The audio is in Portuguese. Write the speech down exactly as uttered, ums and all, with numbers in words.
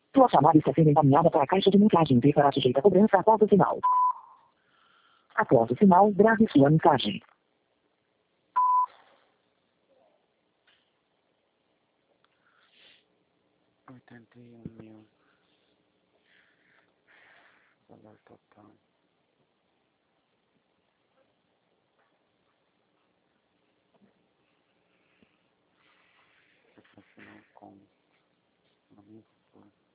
Sua chamada está sendo encaminhada para a caixa de mensagem e será sujeita a cobrança após o sinal. Após o sinal, grave sua mensagem. oitenta e um mil. Valor total. Sensacional com amigo por